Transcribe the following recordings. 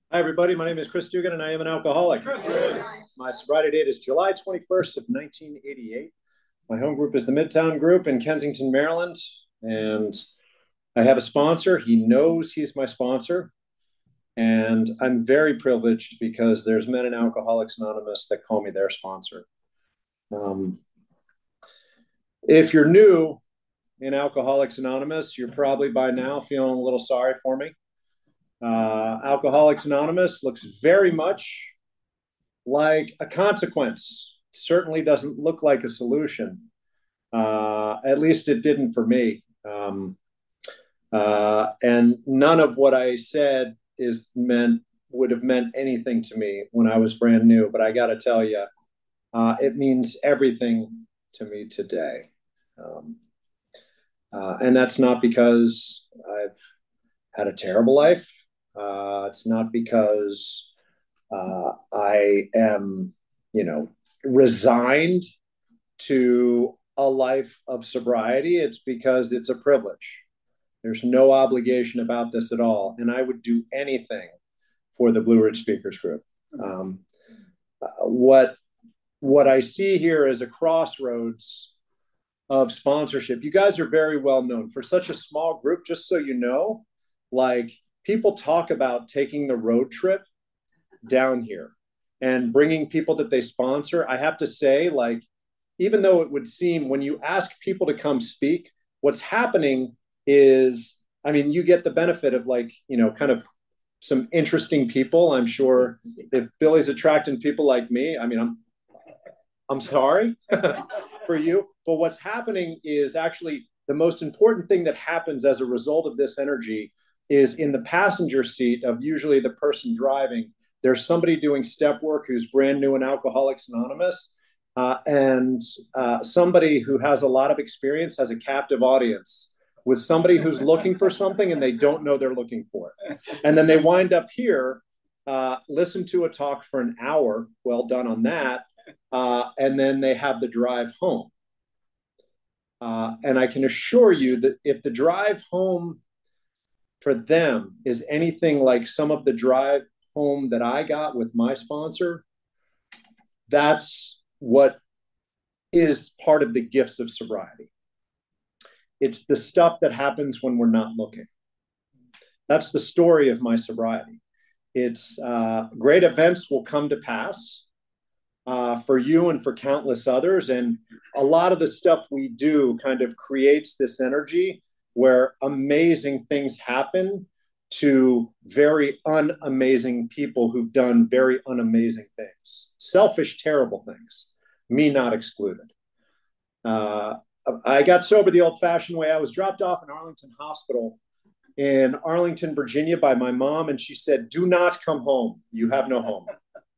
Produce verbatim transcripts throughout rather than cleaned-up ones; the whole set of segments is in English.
Hi, everybody. My name is Chris Dugan, and I am an alcoholic. Chris. My sobriety date is July twenty-first of nineteen eighty-eight. My home group is the Midtown Group in Kensington, Maryland, and I have a sponsor. He knows he's my sponsor, and I'm very privileged because there's men in Alcoholics Anonymous that call me their sponsor. Um, if you're new in Alcoholics Anonymous, you're probably by now feeling a little sorry for me. Uh, Alcoholics Anonymous looks very much like a consequence. It certainly doesn't look like a solution. Uh, at least it didn't for me. Um, uh, and none of what I said is meant would have meant anything to me when I was brand new. But I got to tell you, uh, it means everything to me today. Um, uh, and that's not because I've had a terrible life. Uh, it's not because uh, I am, you know, resigned to a life of sobriety. It's because it's a privilege. There's no obligation about this at all. And I would do anything for the Blue Ridge Speakers Group. Um, uh, what, what I see here is a crossroads of sponsorship. You guys are very well known for such a small group, just so you know, like people talk about taking the road trip down here and bringing people that they sponsor. I have to say, like, even though it would seem when you ask people to come speak, what's happening is, I mean, you get the benefit of, like, you know, kind of some interesting people. I'm sure if Billy's attracting people like me, I mean, I'm I'm sorry for you. But what's happening is actually the most important thing that happens as a result of this energy is in the passenger seat of usually the person driving. There's somebody doing step work who's brand new in Alcoholics Anonymous, uh, and uh, somebody who has a lot of experience has a captive audience with somebody who's looking for something and they don't know they're looking for it. And then they wind up here, uh, listen to a talk for an hour. Well done on that. Uh, and then they have the drive home. Uh, and I can assure you that if the drive home for them is anything like some of the drive home that I got with my sponsor, that's what is part of the gifts of sobriety. It's the stuff that happens when we're not looking. That's the story of my sobriety. It's uh, great events will come to pass uh, for you and for countless others. And a lot of the stuff we do kind of creates this energy where amazing things happen to very unamazing people who've done very unamazing things, selfish, terrible things, me not excluded. Uh, I got sober the old fashioned way. I was dropped off in Arlington Hospital in Arlington, Virginia by my mom, and she said, "Do not come home. You have no home."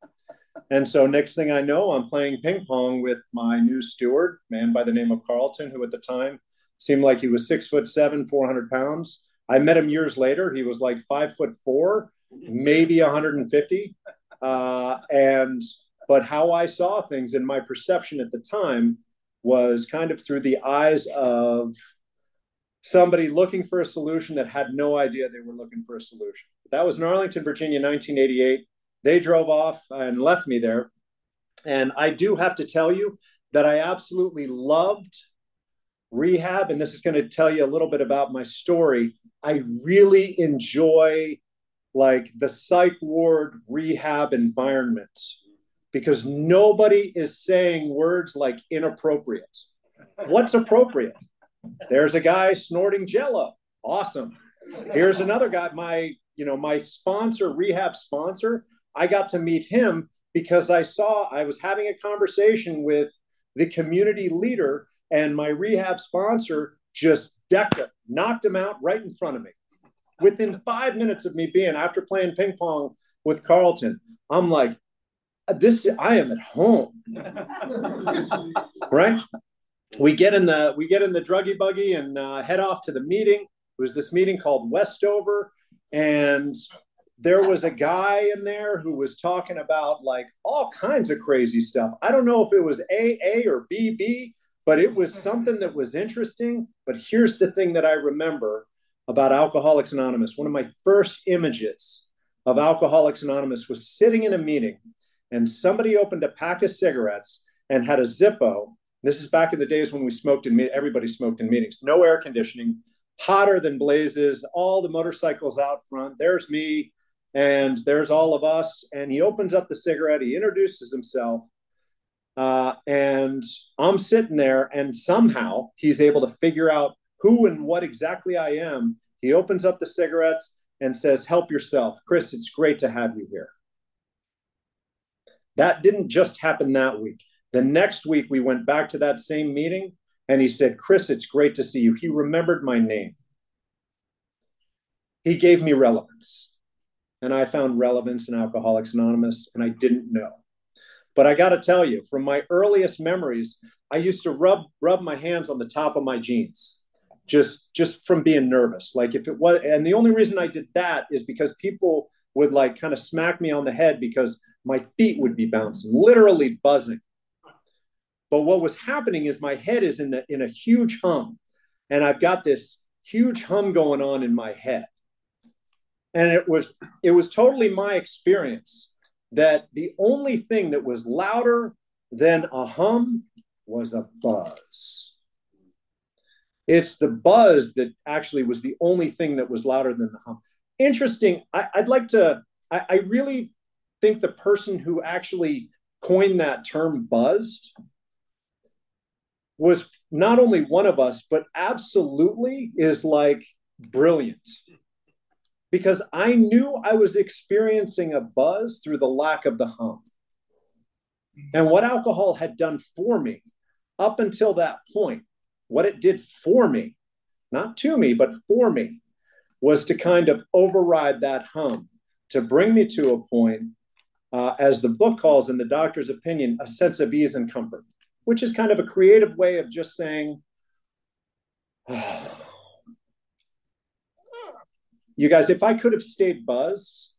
And so next thing I know, I'm playing ping pong with my new steward, a man by the name of Carlton, who at the time seemed like he was six foot seven, four hundred pounds. I met him years later. He was like five foot four, maybe one hundred fifty. Uh, and but how I saw things and my perception at the time was kind of through the eyes of somebody looking for a solution that had no idea they were looking for a solution. That was in Arlington, Virginia, nineteen eighty-eight. They drove off and left me there. And I do have to tell you that I absolutely loved rehab. And this is going to tell you a little bit about my story. I really enjoy like the psych ward rehab environment because nobody is saying words like inappropriate. What's appropriate? There's a guy snorting Jello. Awesome. Here's another guy, my, you know, my sponsor, rehab sponsor. I got to meet him because I saw I was having a conversation with the community leader and my rehab sponsor just decked him, knocked him out right in front of me. Within five minutes of me being after playing ping pong with Carlton, I'm like, this, I am at home. Right? We get in the we get in the druggy buggy and uh, head off to the meeting. It was this meeting called Westover, and there was a guy in there who was talking about like all kinds of crazy stuff. I don't know if it was A A or B B, but it was something that was interesting. But here's the thing that I remember about Alcoholics Anonymous. One of my first images of Alcoholics Anonymous was sitting in a meeting, and somebody opened a pack of cigarettes and had a Zippo. This is back in the days when we smoked in, everybody smoked in meetings, no air conditioning, hotter than blazes, all the motorcycles out front. There's me, and there's all of us. And he opens up the cigarette, he introduces himself, uh, and I'm sitting there, and somehow he's able to figure out who and what exactly I am. He opens up the cigarettes and says, "Help yourself. Chris, it's great to have you here." That didn't just happen that week. The next week, we went back to that same meeting, and he said, "Chris, it's great to see you." He remembered my name. He gave me relevance. And I found relevance in Alcoholics Anonymous, and I didn't know. But I got to tell you, from my earliest memories, I used to rub rub my hands on the top of my jeans, just just from being nervous. Like if it was, and the only reason I did that is because people would like kind of smack me on the head because my feet would be bouncing, literally buzzing. But what was happening is my head is in the in a huge hum, and I've got this huge hum going on in my head. And it was it was totally my experience that the only thing that was louder than a hum was a buzz. It's the buzz that actually was the only thing that was louder than the hum. Interesting. I, I'd like to, I, I really think the person who actually coined that term buzzed was not only one of us, but absolutely is like brilliant. Because I knew I was experiencing a buzz through the lack of the hum. And what alcohol had done for me up until that point, what it did for me, not to me, but for me, was to kind of override that hum, to bring me to a point, uh, as the book calls, in the doctor's opinion, a sense of ease and comfort, which is kind of a creative way of just saying, oh, you guys, if I could have stayed buzzed,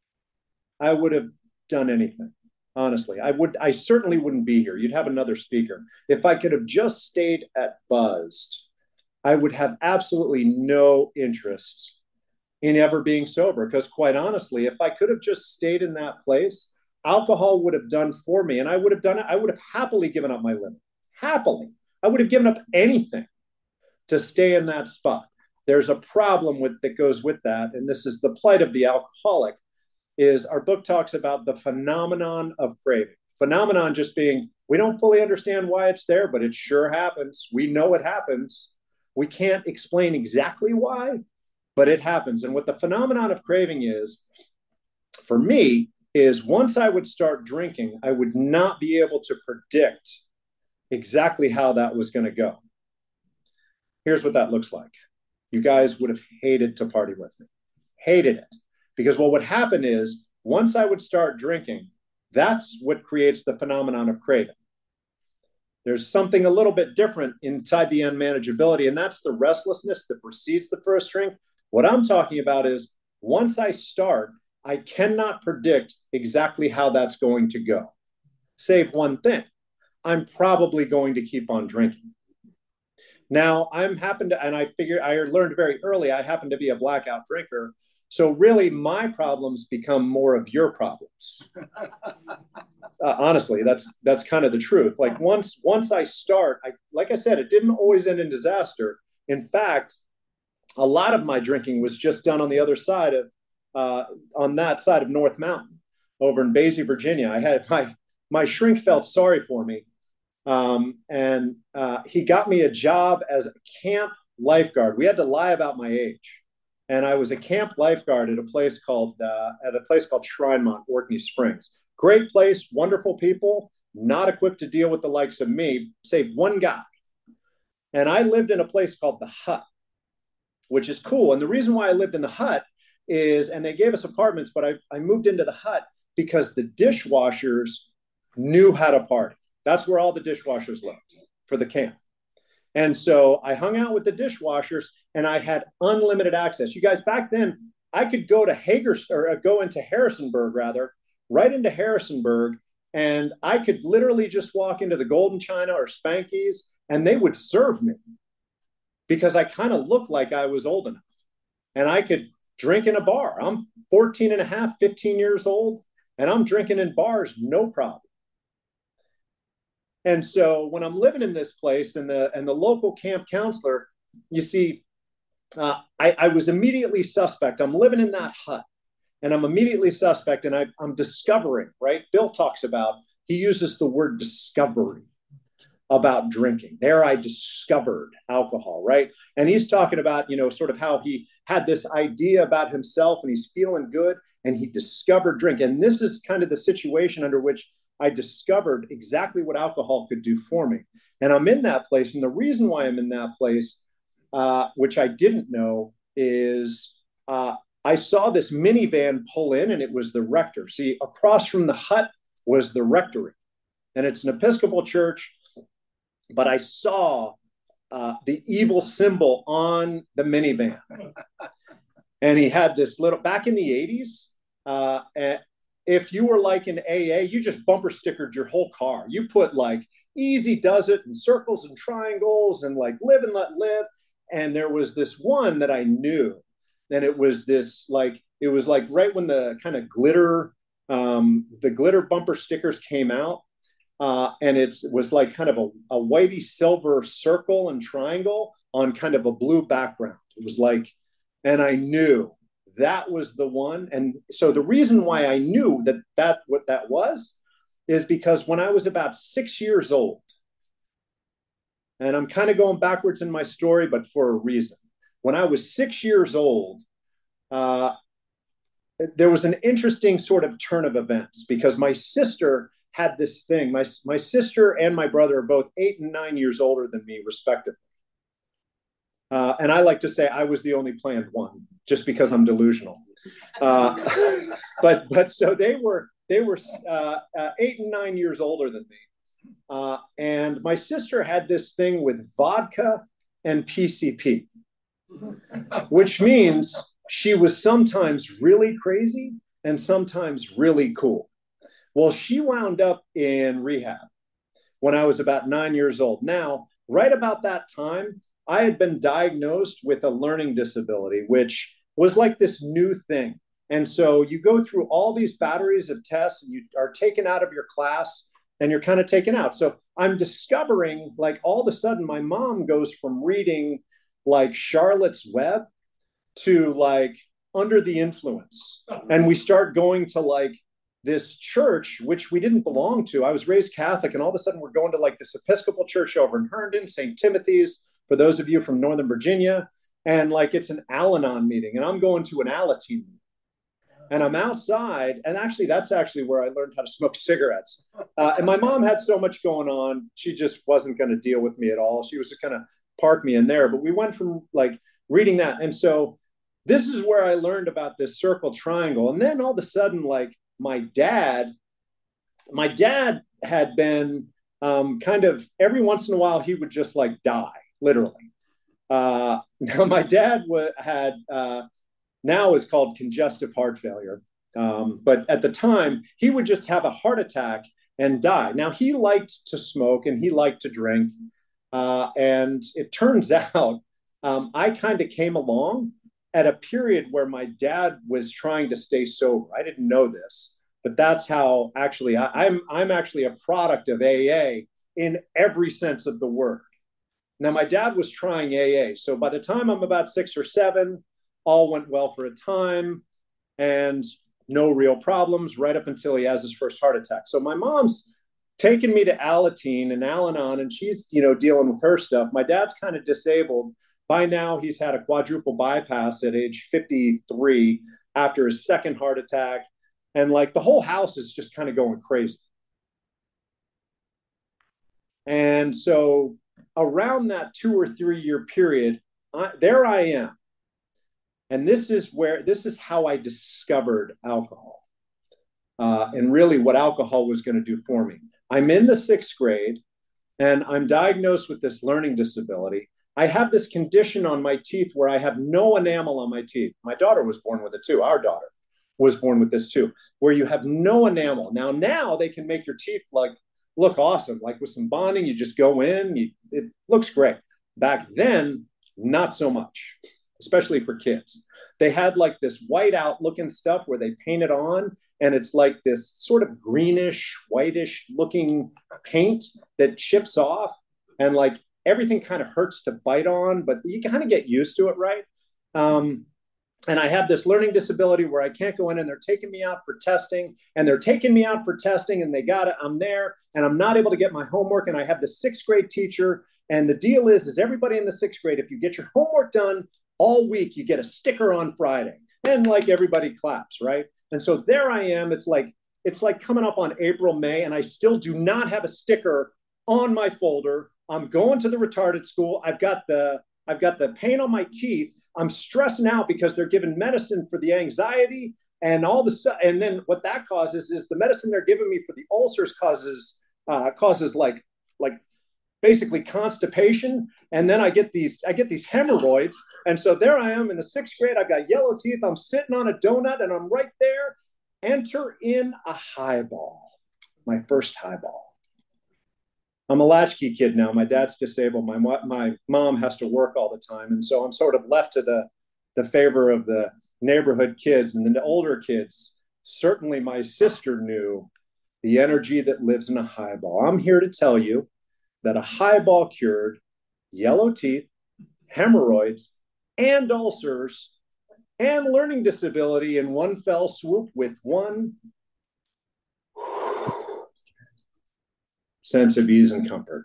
I would have done anything. Honestly, I would. I certainly wouldn't be here. You'd have another speaker. If I could have just stayed at buzzed, I would have absolutely no interest in ever being sober. Because quite honestly, if I could have just stayed in that place, alcohol would have done for me, and I would have done it. I would have happily given up my living. Happily, I would have given up anything to stay in that spot. There's a problem with that goes with that, and this is the plight of the alcoholic, is our book talks about the phenomenon of craving. Phenomenon just being, we don't fully understand why it's there, but it sure happens. We know it happens. We can't explain exactly why, but it happens. And what the phenomenon of craving is, for me, is once I would start drinking, I would not be able to predict exactly how that was going to go. Here's what that looks like. You guys would have hated to party with me. Hated it. Because what would happen is, once I would start drinking, that's what creates the phenomenon of craving. There's something a little bit different inside the unmanageability, and that's the restlessness that precedes the first drink. What I'm talking about is, once I start, I cannot predict exactly how that's going to go. Save one thing. I'm probably going to keep on drinking. Now, I'm happen to, and I figured, I learned very early, I happen to be a blackout drinker. So really, my problems become more of your problems. Uh, honestly, that's that's kind of the truth. Like once once I start, I, like I said, it didn't always end in disaster. In fact, a lot of my drinking was just done on the other side of, uh, on that side of North Mountain, over in Boise, Virginia. I had my my shrink felt sorry for me. Um, and uh, he got me a job as a camp lifeguard. We had to lie about my age, and I was a camp lifeguard at a place called uh, at a place called Shrinemont, Orkney Springs. Great place, wonderful people, not equipped to deal with the likes of me, save one guy. And I lived in a place called the Hut, which is cool. And the reason why I lived in the Hut is, and they gave us apartments, but I, I moved into the Hut because the dishwashers knew how to party. That's where all the dishwashers lived for the camp. And so I hung out with the dishwashers, and I had unlimited access. You guys, back then, I could go to Hager, or go into Harrisonburg, rather, right into Harrisonburg, and I could literally just walk into the Golden China or Spanky's, and they would serve me because I kind of looked like I was old enough. And I could drink in a bar. I'm fourteen and a half, fifteen years old, and I'm drinking in bars, no problem. And so when I'm living in this place and the and the local camp counselor, you see, uh, I, I was immediately suspect. I'm living in that hut and I'm immediately suspect. And I, I'm discovering, right? Bill talks about, he uses the word discovery about drinking. There I discovered alcohol, right? And he's talking about, you know, sort of how he had this idea about himself and he's feeling good and he discovered drink. And this is kind of the situation under which I discovered exactly what alcohol could do for me. And I'm in that place. And the reason why I'm in that place, uh, which I didn't know, is uh, I saw this minivan pull in and it was the rector. See, across from the hut was the rectory. And it's an Episcopal church, but I saw uh, the evil symbol on the minivan. And he had this little, back in the eighties, uh, and if you were like in A A, you just bumper stickered your whole car. You put like easy does it and circles and triangles and like live and let live. And there was this one that I knew. And it was this like, it was like right when the kind of glitter, um, the glitter bumper stickers came out. Uh, and it was like kind of a, a whitey silver circle and triangle on kind of a blue background. It was like, and I knew that was the one. And so the reason why I knew that that what that was is because when I was about six years old, and I'm kind of going backwards in my story, but for a reason. When I was six years old, uh, there was an interesting sort of turn of events because my sister had this thing. My, my sister and my brother are both eight and nine years older than me, respectively. Uh, and I like to say I was the only planned one, just because I'm delusional. Uh, but but so they were they were uh, uh, eight and nine years older than me, uh, and my sister had this thing with vodka and P C P, which means she was sometimes really crazy and sometimes really cool. Well, she wound up in rehab when I was about nine years old. Now, right about that time, I had been diagnosed with a learning disability, which was like this new thing. And so you go through all these batteries of tests and you are taken out of your class and you're kind of taken out. So I'm discovering like all of a sudden my mom goes from reading like Charlotte's Web to like Under the Influence. And we start going to like this church, which we didn't belong to. I was raised Catholic and all of a sudden we're going to like this Episcopal church over in Herndon, Saint Timothy's, for those of you from Northern Virginia. And like it's an Al-Anon meeting and I'm going to an Alateen meeting. And I'm outside, and actually that's actually where I learned how to smoke cigarettes. Uh, and my mom had so much going on, she just wasn't going to deal with me at all. She was just going to park me in there. But we went from like reading that. And so this is where I learned about this circle triangle. And then all of a sudden, like my dad, my dad had been um, kind of every once in a while, he would just like die, literally. Uh, now my dad w- had, uh, now is called congestive heart failure. Um, but at the time, he would just have a heart attack and die. Now, he liked to smoke and he liked to drink. Uh, and it turns out um, I kind of came along at a period where my dad was trying to stay sober. I didn't know this, but that's how actually I, I'm, I'm actually a product of A A in every sense of the word. Now, my dad was trying A A. So by the time I'm about six or seven, all went well for a time and no real problems right up until he has his first heart attack. So my mom's taken me to Alateen and Al-Anon, and she's, you know, dealing with her stuff. My dad's kind of disabled. By now, he's had a quadruple bypass at age fifty-three after his second heart attack. And like the whole house is just kind of going crazy. And so around that two or three year period, I, there I am. And this is where, this is how I discovered alcohol uh, and really what alcohol was going to do for me. I'm in the sixth grade and I'm diagnosed with this learning disability. I have this condition on my teeth where I have no enamel on my teeth. My daughter was born with it too. Our daughter was born with this too, where you have no enamel. Now, now they can make your teeth like look awesome. Like with some bonding, you just go in, you, it looks great. Back then, not so much, especially for kids. they had like this whiteout looking stuff where they paint it on, and it's like this sort of greenish, whitish looking paint that chips off, and like everything kind of hurts to bite on, but you kind of get used to it, right? Um, and I have this learning disability where I can't go in, and they're taking me out for testing, and they're taking me out for testing, and they got it. I'm there, and I'm not able to get my homework, and I have the sixth grade teacher, and the deal is, is everybody in the sixth grade, if you get your homework done all week, you get a sticker on Friday, and like everybody claps, right? And so there I am. It's like it's like coming up on April, May, and I still do not have a sticker on my folder. I'm going to the retarded school. I've got the I've got the pain on my teeth. I'm stressing out because they're giving medicine for the anxiety and all the stuff. And then what that causes is the medicine they're giving me for the ulcers causes uh, causes like like basically constipation. And then I get these I get these hemorrhoids. And so there I am in the sixth grade. I've got yellow teeth. I'm sitting on a donut, and I'm right there. Enter in a highball, my first highball. I'm a latchkey kid now. My dad's disabled. My my mom has to work all the time, and so I'm sort of left to the the favor of the neighborhood kids and the older kids. Certainly, my sister knew the energy that lives in a highball. I'm here to tell you that a highball cured yellow teeth, hemorrhoids, and ulcers, and learning disability in one fell swoop with one sense of ease and comfort.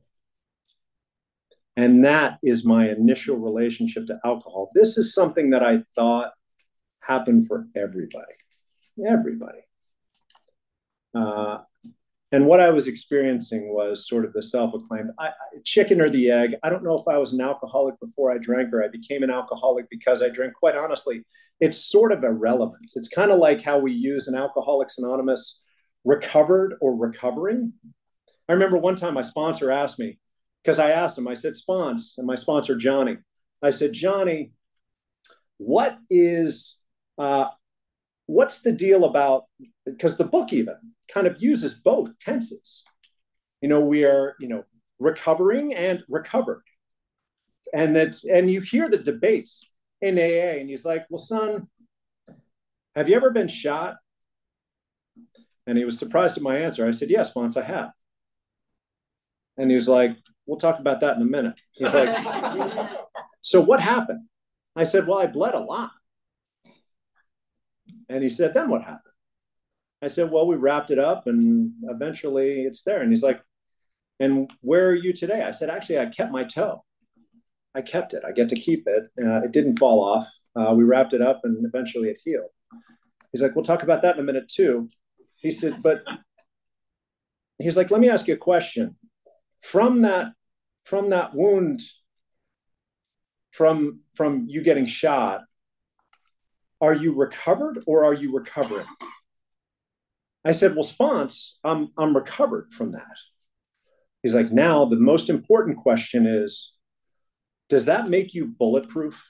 And that is my initial relationship to alcohol. This is something that I thought happened for everybody, everybody. Uh, and what I was experiencing was sort of the self-acclaimed I, chicken or the egg. I don't know if I was an alcoholic before I drank, or I became an alcoholic because I drank. Quite honestly, it's sort of irrelevant. It's kind of like how we use an Alcoholics Anonymous recovered or recovering. I remember one time my sponsor asked me, because I asked him, I said, Spons, and my sponsor, Johnny, I said, Johnny, what is, uh, what's the deal about, because the book even kind of uses both tenses. You know, we are, you know, recovering and recovered. And that's, and you hear the debates in A A, and he's like, well, son, have you ever been shot? And he was surprised at my answer. I said, yes, Spons, I have. And he was like, we'll talk about that in a minute. He's like, so what happened? I said, well, I bled a lot. And he said, then what happened? I said, well, we wrapped it up, and eventually it's there. And he's like, and where are you today? I said, actually, I kept my toe. I kept it. I get to keep it. Uh, it didn't fall off. Uh, we wrapped it up, and eventually it healed. He's like, we'll talk about that in a minute too. He said, but he's like, let me ask you a question. From that, from that wound, from, from you getting shot, are you recovered or are you recovering? I said, well, Spons, I'm, I'm recovered from that. He's like, now the most important question is, does that make you bulletproof?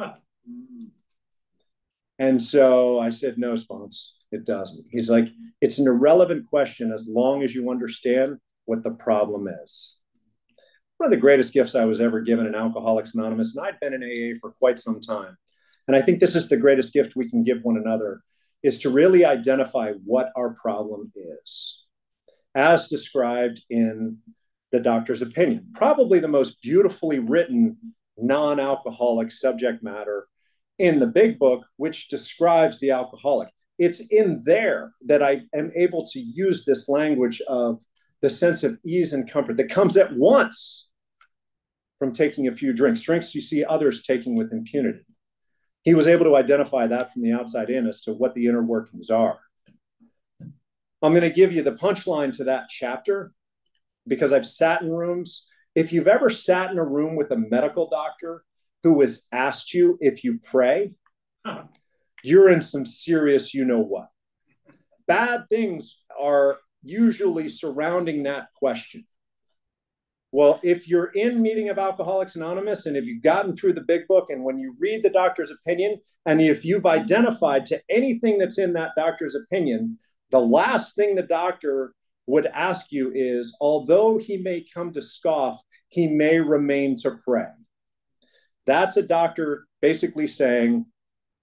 And so I said, no, Spons, it doesn't. He's like, it's an irrelevant question as long as you understand what the problem is. One of the greatest gifts I was ever given in Alcoholics Anonymous, and I'd been in A A for quite some time. And I think this is the greatest gift we can give one another, is to really identify what our problem is, as described in the doctor's opinion. Probably the most beautifully written non-alcoholic subject matter in the big book, which describes the alcoholic. It's in there that I am able to use this language of the sense of ease and comfort that comes at once from taking a few drinks, drinks you see others taking with impunity. He was able to identify that from the outside in as to what the inner workings are. I'm going to give you the punchline to that chapter because I've sat in rooms. If you've ever sat in a room with a medical doctor who has asked you if you pray, you're in some serious you know what. Bad things are usually surrounding that question. Well, if you're in Meeting of Alcoholics Anonymous, and if you've gotten through the big book, and when you read the doctor's opinion, and if you've identified to anything that's in that doctor's opinion, the last thing the doctor would ask you is, although he may come to scoff, he may remain to pray. That's a doctor basically saying,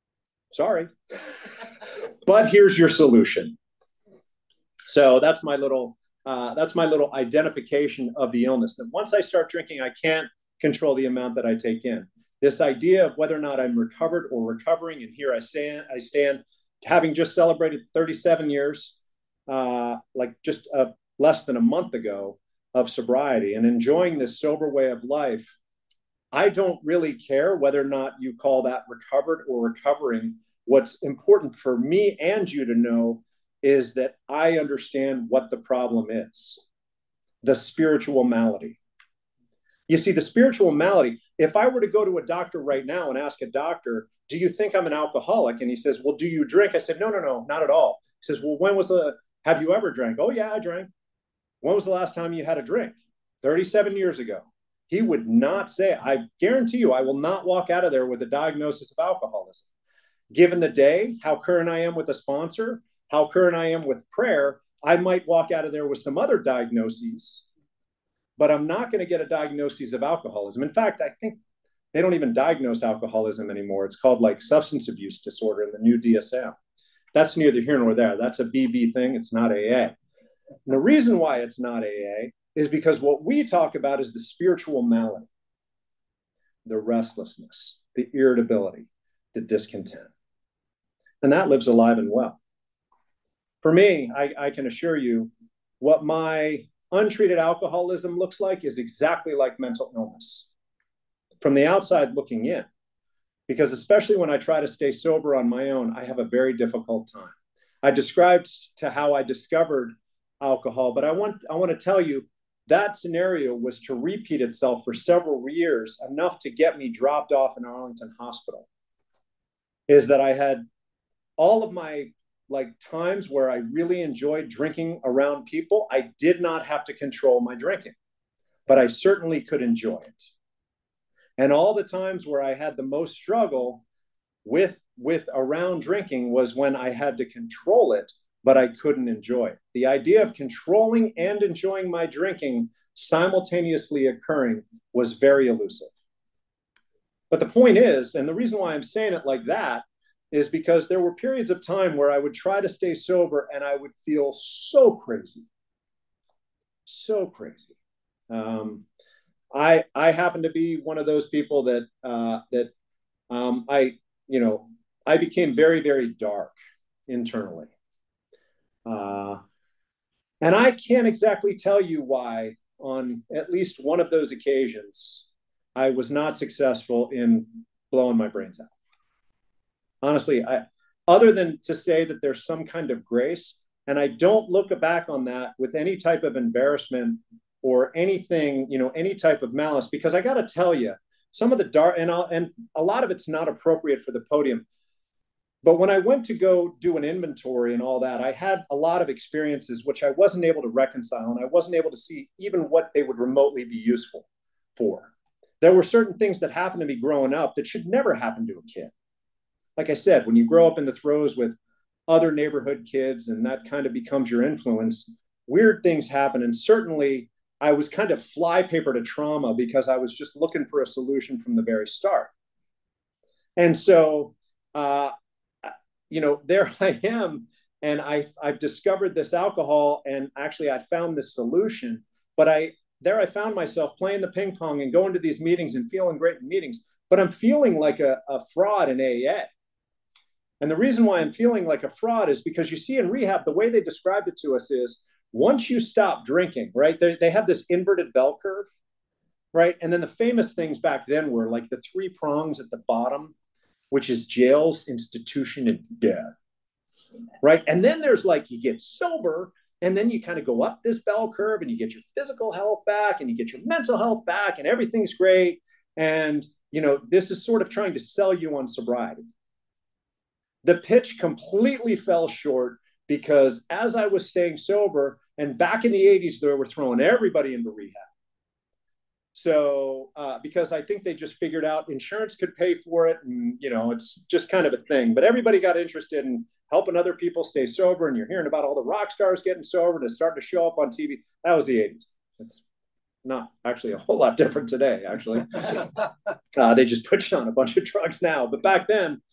Sorry. But here's your solution. So that's my little uh, that's my little identification of the illness. That once I start drinking, I can't control the amount that I take in. This idea of whether or not I'm recovered or recovering, and here I stand, I stand, having just celebrated thirty-seven years, uh, like just a, less than a month ago, of sobriety and enjoying this sober way of life. I don't really care whether or not you call that recovered or recovering. What's important for me and you to know is that I understand what the problem is, the spiritual malady. You see, the spiritual malady, if I were to go to a doctor right now and ask a doctor, do you think I'm an alcoholic? And he says, well, do you drink? I said, no, no, no, not at all. He says, well, when was the, have you ever drank? Oh, yeah, I drank. When was the last time you had a drink? thirty-seven years ago. He would not say, I guarantee you, I will not walk out of there with a diagnosis of alcoholism. Given the day, how current I am with a sponsor, how current I am with prayer, I might walk out of there with some other diagnoses, but I'm not going to get a diagnosis of alcoholism. In fact, I think they don't even diagnose alcoholism anymore. It's called like substance abuse disorder in the new D S M. That's neither here nor there. That's a B B thing. It's not A A. And the reason why it's not A A is because what we talk about is the spiritual malady, the restlessness, the irritability, the discontent. And that lives alive and well. For me, I, I can assure you what my untreated alcoholism looks like is exactly like mental illness from the outside looking in. Because especially when I try to stay sober on my own, I have a very difficult time. I described to how I discovered alcohol, but I want, I want to tell you that scenario was to repeat itself for several years, enough to get me dropped off in Arlington Hospital. Is that I had all of my like times where I really enjoyed drinking around people, I did not have to control my drinking, but I certainly could enjoy it. And all the times where I had the most struggle with, with around drinking was when I had to control it, but I couldn't enjoy it. The idea of controlling and enjoying my drinking simultaneously occurring was very elusive. But the point is, and the reason why I'm saying it like that, is because there were periods of time where I would try to stay sober and I would feel so crazy, so crazy. Um, I I happen to be one of those people that uh, that um, I you know I became very very dark internally, uh, and I can't exactly tell you why. On at least one of those occasions, I was not successful in blowing my brains out. Honestly, I, other than to say that there's some kind of grace, and I don't look back on that with any type of embarrassment or anything, you know, any type of malice, because I got to tell you, some of the dark, and, I'll, and a lot of it's not appropriate for the podium. But when I went to go do an inventory and all that, I had a lot of experiences which I wasn't able to reconcile, and I wasn't able to see even what they would remotely be useful for. There were certain things that happened to me growing up that should never happen to a kid. Like I said, when you grow up in the throes with other neighborhood kids and that kind of becomes your influence, weird things happen. And certainly I was kind of flypaper to trauma because I was just looking for a solution from the very start. And so, uh, you know, there I am, and I, I've discovered this alcohol, and actually I found this solution, but I, there I found myself playing the ping pong and going to these meetings and feeling great in meetings, but I'm feeling like a, a fraud in A A. And the reason why I'm feeling like a fraud is because you see in rehab, the way they described it to us is once you stop drinking, right, they, they have this inverted bell curve, right? And then the famous things back then were like the three prongs at the bottom, which is jails, institution, and death, right? And then there's like you get sober, and then you kind of go up this bell curve and you get your physical health back and you get your mental health back and everything's great. And, you know, this is sort of trying to sell you on sobriety. The pitch completely fell short because as I was staying sober, and back in the eighties, they were throwing everybody into rehab. So uh, because I think they just figured out insurance could pay for it, and you know, it's just kind of a thing. But everybody got interested in helping other people stay sober, and you're hearing about all the rock stars getting sober and it's starting to show up on T V. That was the eighties. It's not actually a whole lot different today, actually. uh, they just put you on a bunch of drugs now. But back then,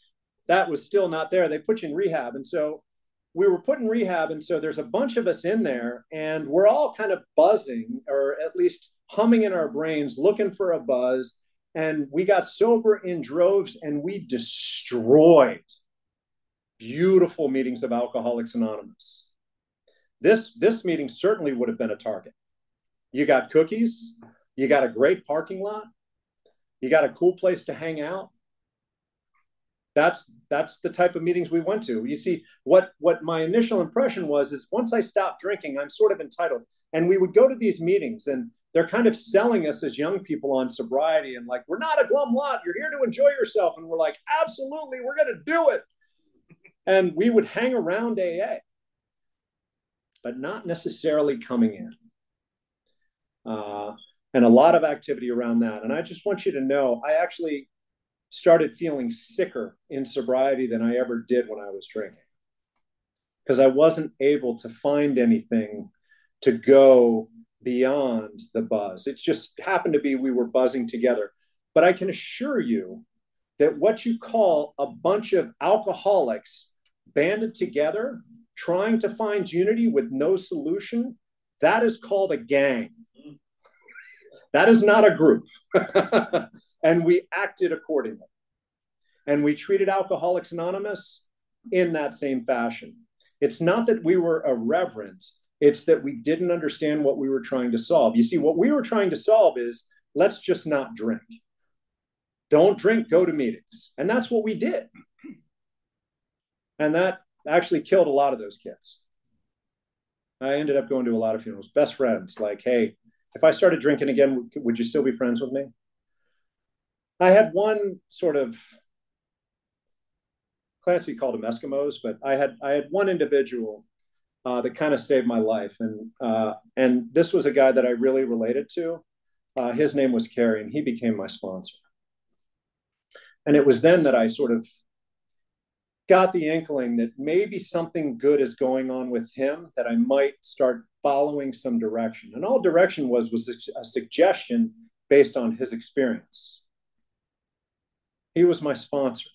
that was still not there. They put you in rehab. And so we were put in rehab. And so there's a bunch of us in there, and we're all kind of buzzing, or at least humming in our brains, looking for a buzz. And we got sober in droves, and we destroyed beautiful meetings of Alcoholics Anonymous. This, this meeting certainly would have been a target. You got cookies, you got a great parking lot, you got a cool place to hang out. That's, that's the type of meetings we went to. You see, what, what my initial impression was is once I stopped drinking, I'm sort of entitled. And we would go to these meetings, and they're kind of selling us as young people on sobriety, and like, we're not a glum lot. You're here to enjoy yourself. And we're like, absolutely, we're going to do it. And we would hang around A A, but not necessarily coming in. Uh, and a lot of activity around that. And I just want you to know, I actually started feeling sicker in sobriety than I ever did when I was drinking, because I wasn't able to find anything to go beyond the buzz. It just happened to be we were buzzing together. But I can assure you that what you call a bunch of alcoholics banded together, trying to find unity with no solution, that is called a gang. That is not a group. And we acted accordingly. And we treated Alcoholics Anonymous in that same fashion. It's not that we were irreverent. It's that we didn't understand what we were trying to solve. You see, what we were trying to solve is, let's just not drink. Don't drink, go to meetings. And that's what we did. And that actually killed a lot of those kids. I ended up going to a lot of funerals. Best friends, like, hey, if I started drinking again, would you still be friends with me? I had one sort of, Clancy called them Eskimos, but I had I had one individual uh, that kind of saved my life. And, uh, and this was a guy that I really related to. Uh, his name was Kerry, and he became my sponsor. And it was then that I sort of got the inkling that maybe something good is going on with him, that I might start following some direction. And all direction was was a suggestion based on his experience. He was my sponsor,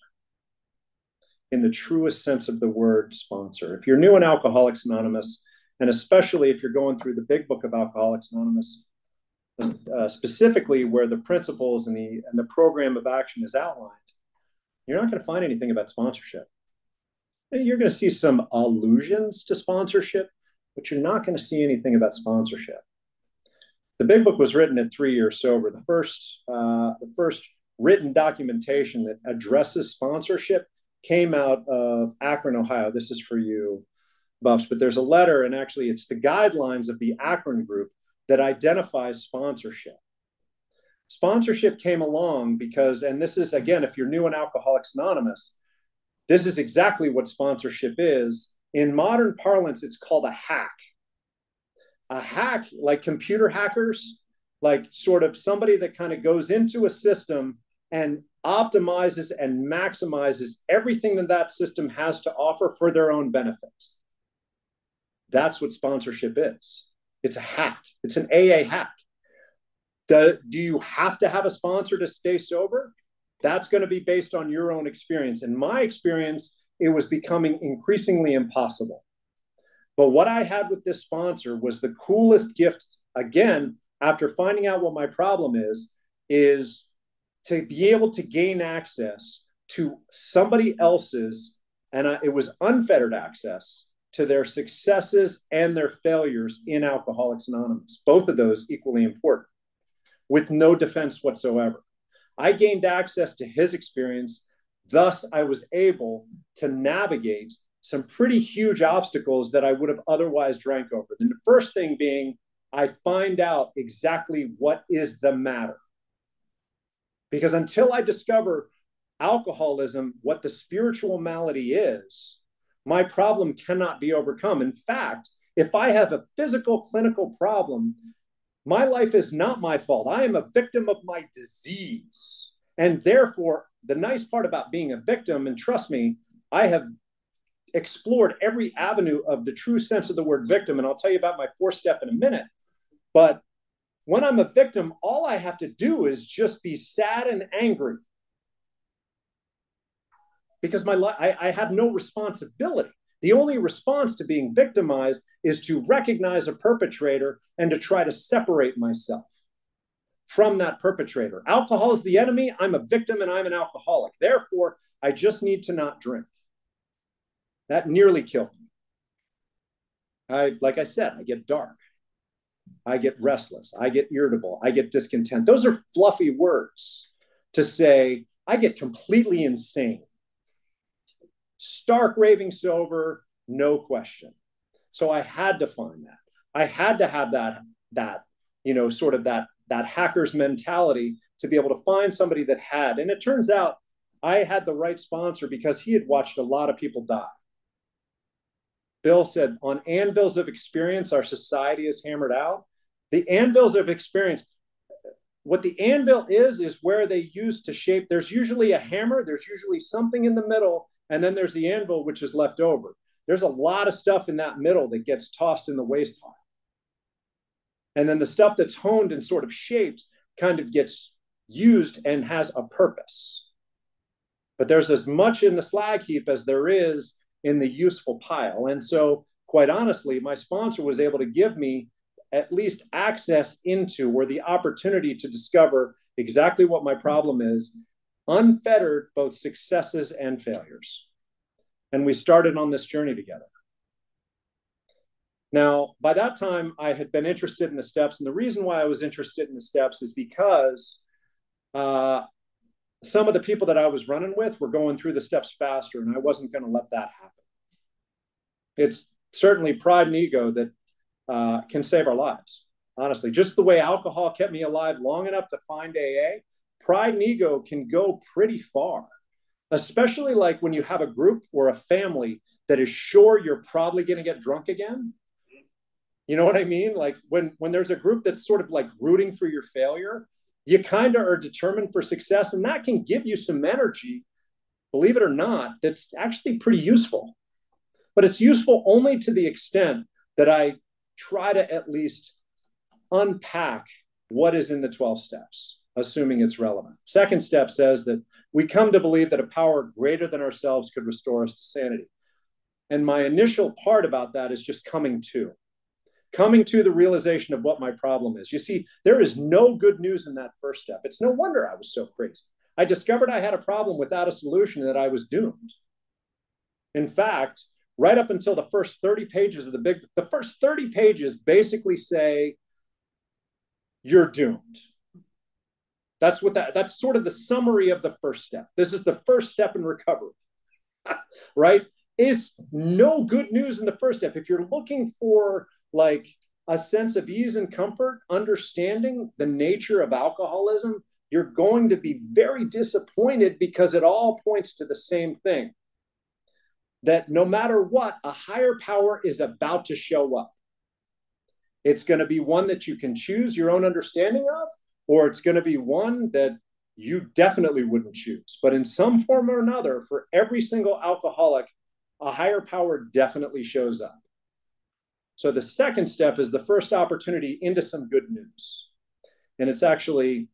in the truest sense of the word sponsor. If you're new in Alcoholics Anonymous, and especially if you're going through the big book of Alcoholics Anonymous, uh, specifically where the principles and the, and the program of action is outlined, you're not going to find anything about sponsorship. You're going to see some allusions to sponsorship, but you're not going to see anything about sponsorship. The big book was written at three years sober. The first, uh, the first written documentation that addresses sponsorship came out of Akron, Ohio. This is for you, Buffs, but there's a letter, and actually it's the guidelines of the Akron group that identifies sponsorship. Sponsorship came along because, and this is, again, if you're new in Alcoholics Anonymous, this is exactly what sponsorship is. In modern parlance, it's called a hack. A hack, like computer hackers, like sort of somebody that kind of goes into a system and optimizes and maximizes everything that that system has to offer for their own benefit. That's what sponsorship is. It's a hack. It's an A A hack. Do, do you have to have a sponsor to stay sober? That's going to be based on your own experience. In my experience, it was becoming increasingly impossible. But what I had with this sponsor was the coolest gift, again, after finding out what my problem is, is to be able to gain access to somebody else's, and I, it was unfettered access to their successes and their failures in Alcoholics Anonymous, both of those equally important, with no defense whatsoever. I gained access to his experience. Thus, I was able to navigate some pretty huge obstacles that I would have otherwise drank over. And the first thing being, I find out exactly what is the matter. Because until I discover alcoholism, what the spiritual malady is, my problem cannot be overcome. In fact, if I have a physical clinical problem, my life is not my fault. I am a victim of my disease. And therefore, the nice part about being a victim, and trust me, I have explored every avenue of the true sense of the word victim, and I'll tell you about my fourth step in a minute. But when I'm a victim, all I have to do is just be sad and angry. because my I, I have no responsibility. The only response to being victimized is to recognize a perpetrator and to try to separate myself from that perpetrator. Alcohol is the enemy. I'm a victim and I'm an alcoholic. Therefore, I just need to not drink. That nearly killed me. I, like I said, I get dark. I get restless. I get irritable. I get discontent. Those are fluffy words to say I get completely insane. Stark raving sober, no question. So I had to find that. I had to have that, that, you know, sort of that, that hacker's mentality to be able to find somebody that had. And it turns out I had the right sponsor because he had watched a lot of people die. Bill said, on anvils of experience, our society is hammered out. The anvils of experience, what the anvil is, is where they use to shape. There's usually a hammer. There's usually something in the middle. And then there's the anvil, which is left over. There's a lot of stuff in that middle that gets tossed in the waste pile. And then the stuff that's honed and sort of shaped kind of gets used and has a purpose. But there's as much in the slag heap as there is in the useful pile. And so, quite honestly, my sponsor was able to give me at least access into, or the opportunity to discover exactly what my problem is, unfettered both successes and failures. And we started on this journey together. Now, by that time, I had been interested in the steps. And the reason why I was interested in the steps is because uh, some of the people that I was running with were going through the steps faster, and I wasn't going to let that happen. It's certainly pride and ego that uh, can save our lives. Honestly, just the way alcohol kept me alive long enough to find A A, pride and ego can go pretty far, especially like when you have a group or a family that is sure you're probably going to get drunk again. You know what I mean? Like when, when there's a group that's sort of like rooting for your failure, you kind of are determined for success, and that can give you some energy, believe it or not, that's actually pretty useful. But it's useful only to the extent that I try to at least unpack what is in the twelve steps, assuming it's relevant. Second step says that we come to believe that a power greater than ourselves could restore us to sanity. And my initial part about that is just coming to. Coming to the realization of what my problem is. You see, there is no good news in that first step. It's no wonder I was so crazy. I discovered I had a problem without a solution, that I was doomed. In fact, right up until the first thirty pages of the big, the first thirty pages basically say, you're doomed. That's what that, that's sort of the summary of the first step. This is the first step in recovery, right? Is no good news in the first step. If you're looking for like a sense of ease and comfort, understanding the nature of alcoholism, you're going to be very disappointed, because it all points to the same thing. That no matter what, a higher power is about to show up. It's going to be one that you can choose your own understanding of, or it's going to be one that you definitely wouldn't choose. But in some form or another, for every single alcoholic, a higher power definitely shows up. So the second step is the first opportunity into some good news. And it's actually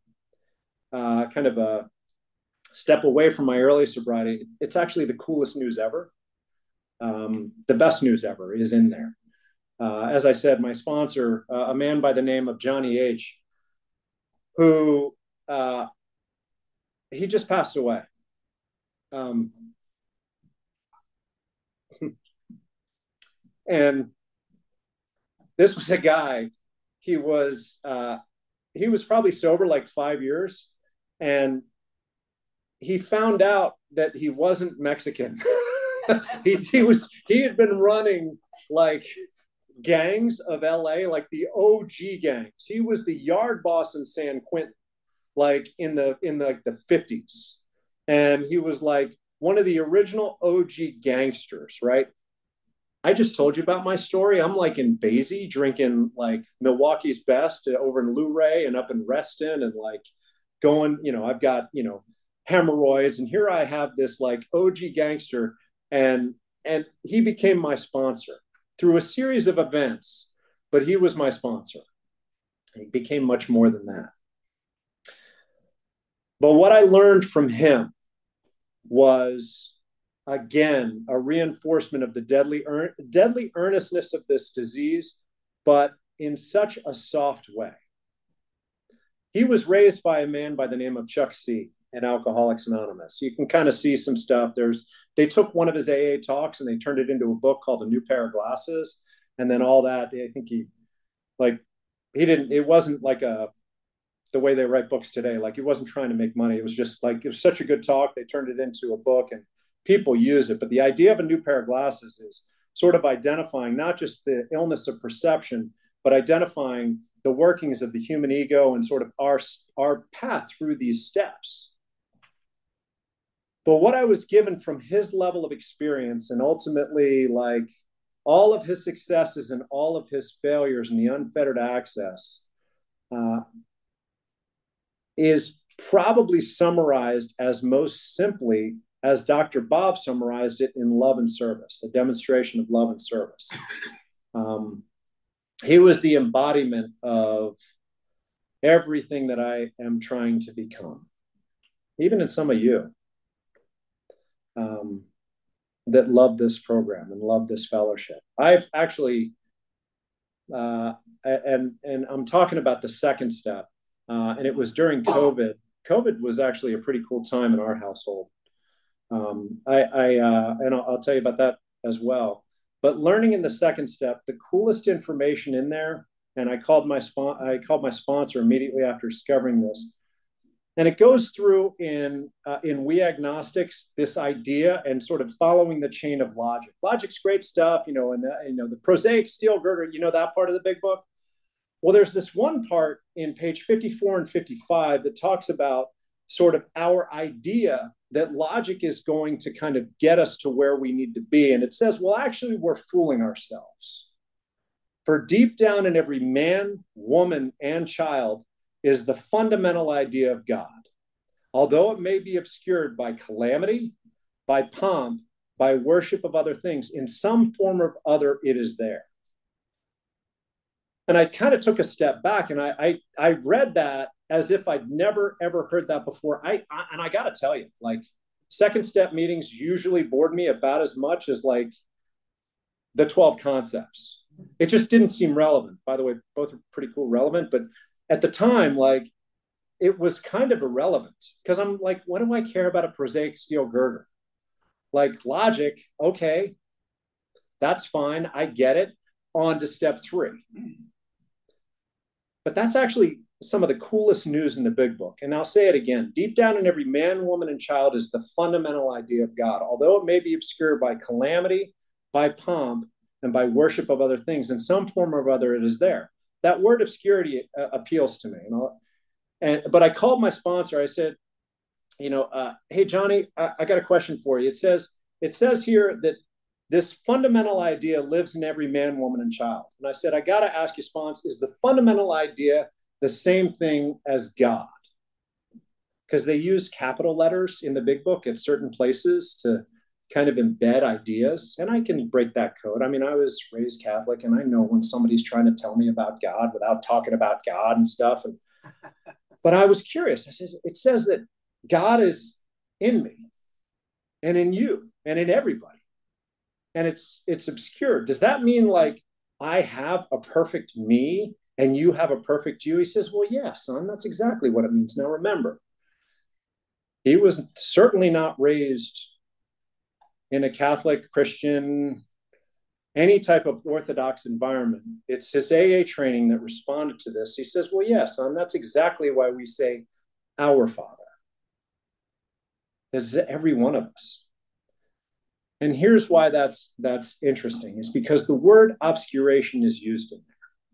uh, kind of a step away from my early sobriety. It's actually the coolest news ever. Um, the best news ever is in there. Uh, as I said, my sponsor, uh, a man by the name of Johnny H., who uh, he just passed away. Um, and this was a guy, he was, uh, he was probably sober like five years. And he found out that he wasn't Mexican. he, he was, he had been running like gangs of L A, like the O G gangs. He was the yard boss in San Quentin, like in the, in the, like the fifties. And he was like one of the original O G gangsters, right? I just told you about my story. I'm like in Boise drinking like Milwaukee's best over in Luray and up in Reston, and like going, you know, I've got, you know, hemorrhoids, and here I have this like O G gangster, and and he became my sponsor through a series of events, but he was my sponsor. He became much more than that. But what I learned from him was again, a reinforcement of the deadly, ear- deadly earnestness of this disease, but in such a soft way. He was raised by a man by the name of Chuck C. in Alcoholics Anonymous. You can kind of see some stuff. There's they took one of his A A talks and they turned it into a book called A New Pair of Glasses, and then all that. I think he like he didn't. It wasn't like a the way they write books today. Like he wasn't trying to make money. It was just like it was such a good talk. They turned it into a book and people use it. But the idea of a new pair of glasses is sort of identifying not just the illness of perception, but identifying the workings of the human ego and sort of our, our path through these steps. But what I was given from his level of experience and ultimately like all of his successes and all of his failures and the unfettered access uh, is probably summarized as most simply as Doctor Bob summarized it in Love and Service, a demonstration of love and service. Um, he was the embodiment of everything that I am trying to become, even in some of you um, that love this program and love this fellowship. I've actually, uh, and, and I'm talking about the second step, uh, and it was during COVID. COVID was actually a pretty cool time in our household. Um, I, I uh, and I'll, I'll tell you about that as well. But learning in the second step, the coolest information in there, and I called my spon- I called my sponsor immediately after discovering this, and it goes through in uh, in We Agnostics this idea and sort of following the chain of logic. Logic's great stuff, you know, and the, you know the prosaic steel girder, you know that part of the big book. Well, there's this one part in page fifty-four and fifty-five that talks about sort of our idea that logic is going to kind of get us to where we need to be. And it says, well, actually, we're fooling ourselves. For deep down in every man, woman, and child is the fundamental idea of God. Although it may be obscured by calamity, by pomp, by worship of other things, in some form or other, it is there. And I kind of took a step back and I, I, I read that as if I'd never, ever heard that before. I, I and I got to tell you, like second step meetings usually bored me about as much as like the twelve concepts. It just didn't seem relevant. By the way, both are pretty cool, relevant. But at the time, like it was kind of irrelevant because I'm like, what do I care about a prosaic steel girder? Like logic, okay, that's fine. I get it. On to step three. But that's actually some of the coolest news in the big book. And I'll say it again. Deep down in every man, woman, and child is the fundamental idea of God. Although it may be obscured by calamity, by pomp, and by worship of other things, in some form or other, it is there. That word obscurity uh, appeals to me. You know? and But I called my sponsor. I said, you know, uh, hey, Johnny, I, I got a question for you. It says, it says here that this fundamental idea lives in every man, woman, and child. And I said, I got to ask you, Spons, is the fundamental idea the same thing as God? Because they use capital letters in the big book at certain places to kind of embed ideas. And I can break that code. I mean, I was raised Catholic and I know when somebody's trying to tell me about God without talking about God and stuff. And, but I was curious. I said, it says that God is in me and in you and in everybody. And it's it's obscure. Does that mean like I have a perfect me and you have a perfect you? He says, well, yeah, son, that's exactly what it means. Now, remember, he was certainly not raised in a Catholic, Christian, any type of Orthodox environment. It's his A A training that responded to this. He says, well, yeah, son, that's exactly why we say our Father. This is every one of us. And here's why that's that's interesting, is because the word obscuration is used in there.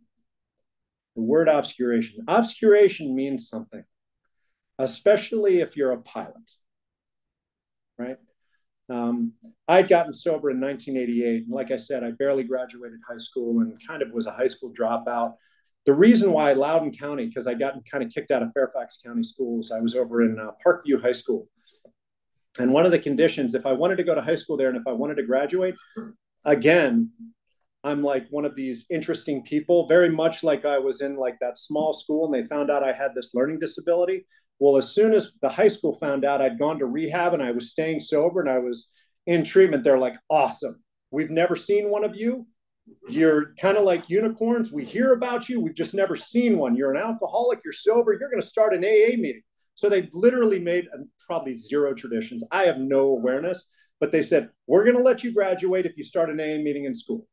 The word obscuration. Obscuration means something, especially if you're a pilot, right? Um, I'd gotten sober in nineteen eighty-eight. And like I said, I barely graduated high school and kind of was a high school dropout. The reason why Loudoun County, because I got kind of kicked out of Fairfax County schools, I was over in uh, Parkview High School. And one of the conditions, if I wanted to go to high school there and if I wanted to graduate, again, I'm like one of these interesting people, very much like I was in like that small school and they found out I had this learning disability. Well, as soon as the high school found out I'd gone to rehab and I was staying sober and I was in treatment, they're like, awesome. We've never seen one of you. You're kind of like unicorns. We hear about you. We've just never seen one. You're an alcoholic. You're sober. You're going to start an A A meeting. So they literally made probably zero traditions. I have no awareness, but they said, we're going to let you graduate if you start an A A meeting in school,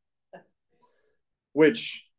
which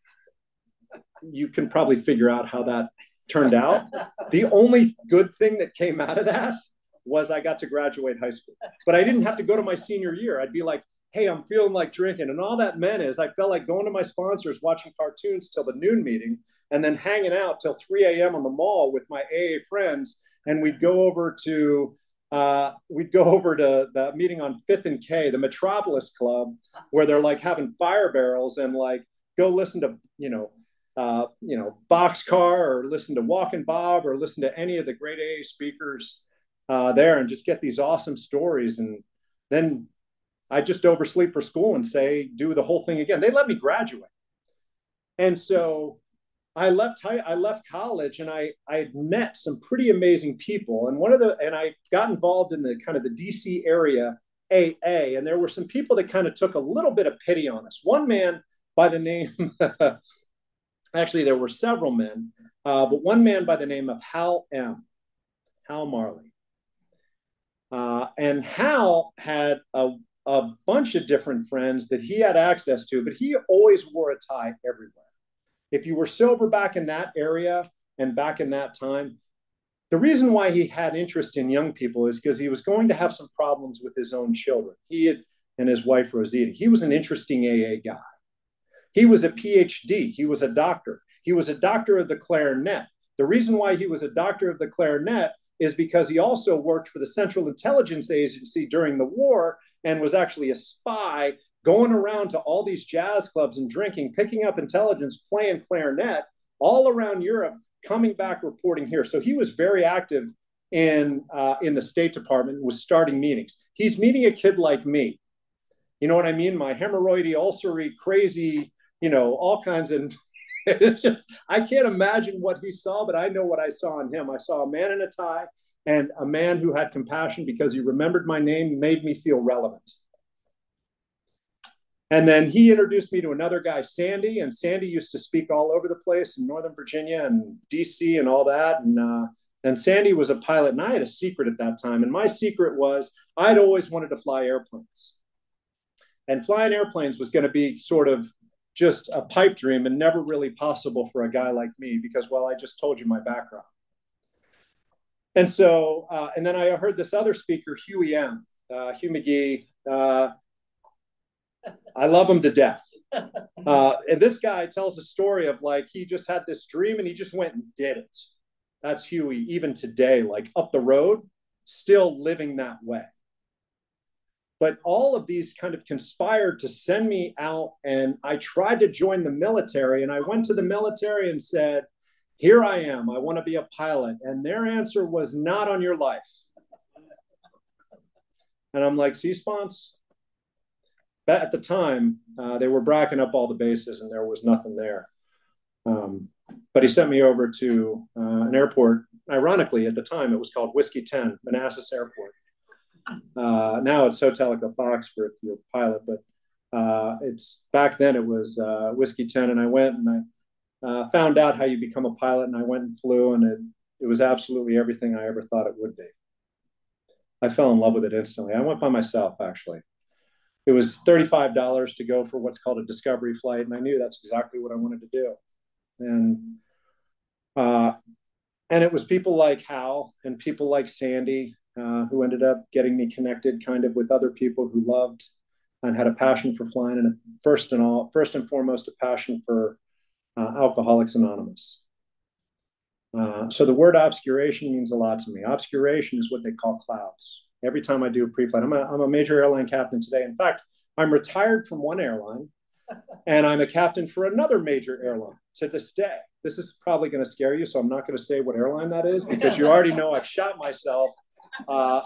you can probably figure out how that turned out. The only good thing that came out of that was I got to graduate high school, but I didn't have to go to my senior year. I'd be like, hey, I'm feeling like drinking. And all that meant is I felt like going to my sponsors, watching cartoons till the noon meeting, and then hanging out till three a.m. on the mall with my A A friends. And we'd go over to, uh, we'd go over to the meeting on Fifth and K, the Metropolis Club, where they're like having fire barrels, and like go listen to, you know, uh, you know, Boxcar, or listen to Walkin' Bob, or listen to any of the great A A speakers uh, there, and just get these awesome stories. And then I just oversleep for school and say, do the whole thing again. They let me graduate. And so I left high, I left college, and I, I had met some pretty amazing people. And one of the, and I got involved in the kind of the D C area A A. And there were some people that kind of took a little bit of pity on us. One man by the name, actually, there were several men, uh, but one man by the name of Hal M. Hal Marley. Uh, and Hal had a, a bunch of different friends that he had access to, but he always wore a tie everywhere. If you were sober back in that area and back in that time, the reason why he had interest in young people is because he was going to have some problems with his own children. He had, and his wife, Rosita, he was an interesting A A guy. He was a P H D. He was a doctor. He was a doctor of the clarinet. The reason why he was a doctor of the clarinet is because he also worked for the Central Intelligence Agency during the war and was actually a spy going around to all these jazz clubs and drinking, picking up intelligence, playing clarinet all around Europe, coming back, reporting here. So he was very active in, uh, in the State Department, was starting meetings. He's meeting a kid like me. You know what I mean? My hemorrhoidy, ulcery, crazy, you know, all kinds of, it's just, I can't imagine what he saw, but I know what I saw in him. I saw a man in a tie and a man who had compassion because he remembered my name, made me feel relevant. And then he introduced me to another guy, Sandy, and Sandy used to speak all over the place in Northern Virginia and D C and all that. And, uh, and Sandy was a pilot, and I had a secret at that time. And my secret was I'd always wanted to fly airplanes. And flying airplanes was going to be sort of just a pipe dream and never really possible for a guy like me because, well, I just told you my background. And so, uh, and then I heard this other speaker, Huey M., uh, Hugh McGee. Uh, I love him to death. Uh, and this guy tells a story of like, he just had this dream and he just went and did it. That's Huey, even today, like up the road, still living that way. But all of these kind of conspired to send me out, and I tried to join the military, and I went to the military and said, here I am, I want to be a pilot. And their answer was not on your life. And I'm like, C-Spons? At the time, uh, they were bracking up all the bases and there was nothing there. Um, but he sent me over to uh, an airport. Ironically, at the time, it was called Whiskey ten, Manassas Airport. Uh, now it's Hotelica Fox for if you're a pilot, but uh, it's back then it was uh, Whiskey ten, and I went and I uh, found out how you become a pilot, and I went and flew, and it, it was absolutely everything I ever thought it would be. I fell in love with it instantly. I went by myself, actually. It was thirty-five dollars to go for what's called a discovery flight, and I knew that's exactly what I wanted to do. And uh, and it was people like Hal and people like Sandy uh, who ended up getting me connected kind of with other people who loved and had a passion for flying, and first and all, first and foremost, a passion for uh, Alcoholics Anonymous. Uh, so the word obscuration means a lot to me. Obscuration is what they call clouds. Every time I do a pre-flight, I'm a, I'm a major airline captain today. In fact, I'm retired from one airline and I'm a captain for another major airline to this day. This is probably going to scare you, so I'm not going to say what airline that is because you already know I've shot myself. Uh,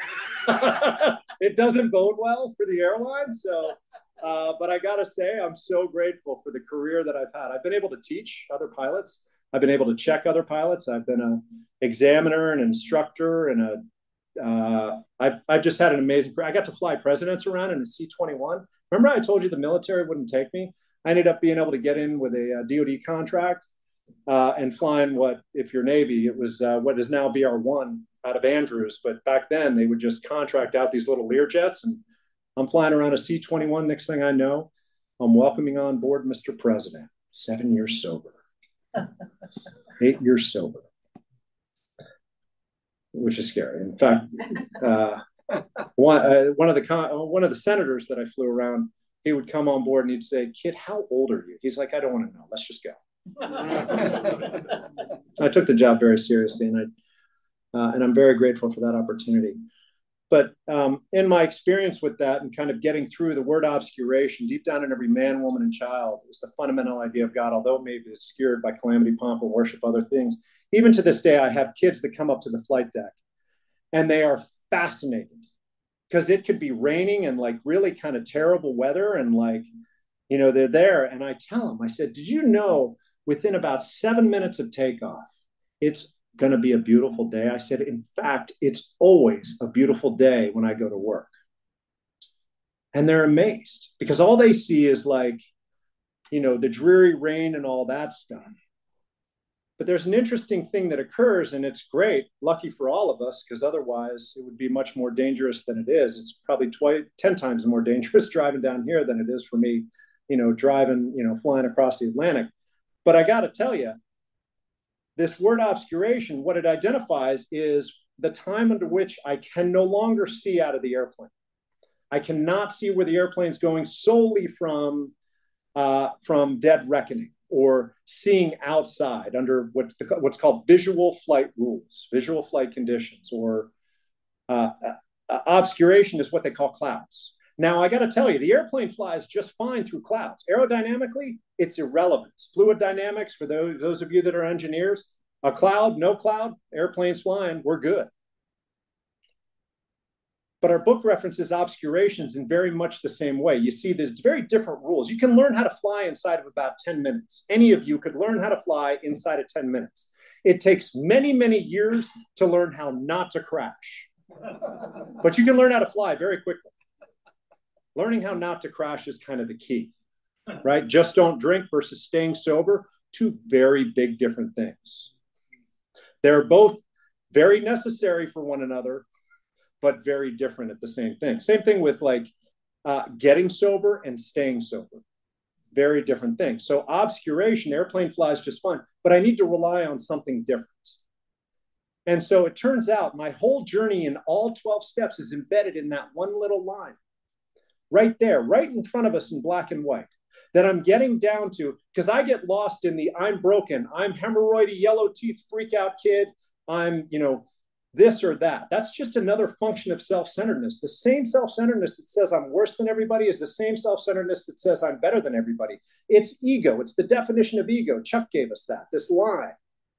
it doesn't bode well for the airline. So, uh, but I got to say, I'm so grateful for the career that I've had. I've been able to teach other pilots. I've been able to check other pilots. I've been an examiner, an instructor, and a uh, I've, I've just had an amazing, I got to fly presidents around in a C twenty-one. Remember I told you the military wouldn't take me? I ended up being able to get in with a, a D O D contract uh, and flying what, if you're Navy, it was uh, what is now B R one out of Andrews. But back then they would just contract out these little Lear jets, and I'm flying around a C twenty-one. Next thing I know, I'm welcoming on board Mister President, seven years sober, eight years sober, which is scary. In fact, uh, one, uh, one of the con- one of the senators that I flew around, he would come on board and he'd say, "Kid, how old are you?" He's like, "I don't want to know. Let's just go." I took the job very seriously, and I uh, and I'm very grateful for that opportunity. But um, in my experience with that and kind of getting through the word obscuration, deep down in every man, woman, and child is the fundamental idea of God, although it may be obscured by calamity, pomp, and worship, other things. Even to this day, I have kids that come up to the flight deck, and they are fascinated because it could be raining and like really kind of terrible weather. And like, you know, they're there. And I tell them, I said, did you know within about seven minutes of takeoff, it's going to be a beautiful day? I said, in fact, it's always a beautiful day when I go to work. And they're amazed because all they see is like, you know, the dreary rain and all that stuff. But there's an interesting thing that occurs, and it's great, lucky for all of us, because otherwise it would be much more dangerous than it is. It's probably twice, ten times more dangerous driving down here than it is for me, you know, driving, you know, flying across the Atlantic. But I got to tell you, this word obscuration, what it identifies is the time under which I can no longer see out of the airplane. I cannot see where the airplane's going solely from, uh, from dead reckoning, or seeing outside under what's, the, what's called visual flight rules, visual flight conditions, or uh, uh, obscuration is what they call clouds. Now, I got to tell you, the airplane flies just fine through clouds. Aerodynamically, it's irrelevant. Fluid dynamics, for those, those of you that are engineers, a cloud, no cloud, airplanes flying, we're good. But our book references obscurations in very much the same way. You see, there's very different rules. You can learn how to fly inside of about ten minutes. Any of you could learn how to fly inside of ten minutes. It takes many, many years to learn how not to crash. But you can learn how to fly very quickly. Learning how not to crash is kind of the key, right? Just don't drink versus staying sober, two very big different things. They're both very necessary for one another, but very different at the same thing. Same thing with like uh, getting sober and staying sober. Very different things. So obscuration, airplane flies just fine, but I need to rely on something different. And so it turns out my whole journey in all twelve steps is embedded in that one little line. Right there, right in front of us in black and white, that I'm getting down to, because I get lost in the I'm broken, I'm hemorrhoidy, yellow teeth, freak out kid, I'm, you know, this or that. That's just another function of self-centeredness. The same self-centeredness that says I'm worse than everybody is the same self-centeredness that says I'm better than everybody. It's ego. It's the definition of ego. Chuck gave us that, this lie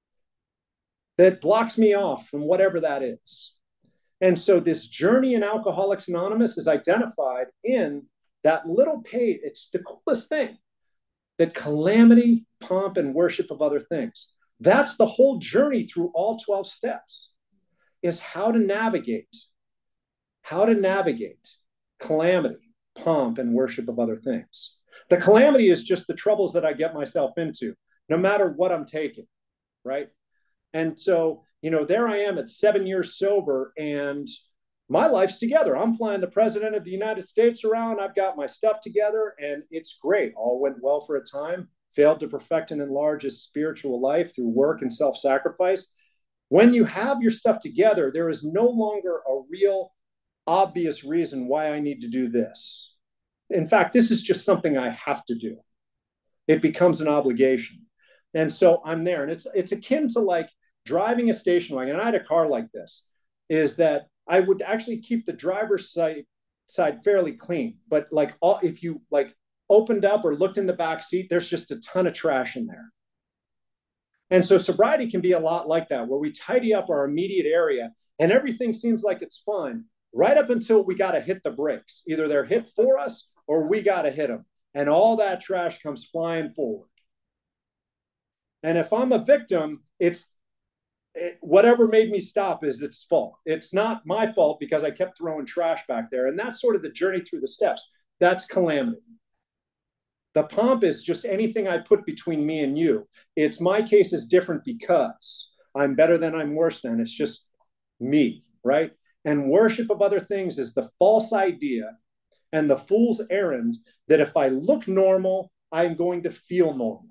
that blocks me off from whatever that is. And so this journey in Alcoholics Anonymous is identified in that little page. It's the coolest thing, that calamity, pomp, and worship of other things. That's the whole journey through all twelve steps. Is how to navigate, how to navigate calamity, pomp, and worship of other things. The calamity is just the troubles that I get myself into, no matter what I'm taking, right? And so, you know, there I am at seven years sober, and my life's together. I'm flying the President of the United States around. I've got my stuff together, and it's great. All went well for a time, failed to perfect and enlarge his spiritual life through work and self-sacrifice. When you have your stuff together, there is no longer a real obvious reason why I need to do this. In fact, this is just something I have to do. It becomes an obligation. And so I'm there. And it's it's akin to like driving a station wagon. And I had a car like this, is that I would actually keep the driver's side, side fairly clean. But like all, if you like opened up or looked in the back seat, there's just a ton of trash in there. And so sobriety can be a lot like that, where we tidy up our immediate area and everything seems like it's fine, right up until we got to hit the brakes. Either they're hit for us or we got to hit them. And all that trash comes flying forward. And if I'm a victim, it's it, whatever made me stop is its fault. It's not my fault because I kept throwing trash back there. And that's sort of the journey through the steps. That's calamity. The pomp is just anything I put between me and you. It's my case is different because I'm better than I'm worse than. It's just me, right? And worship of other things is the false idea and the fool's errand that if I look normal, I'm going to feel normal.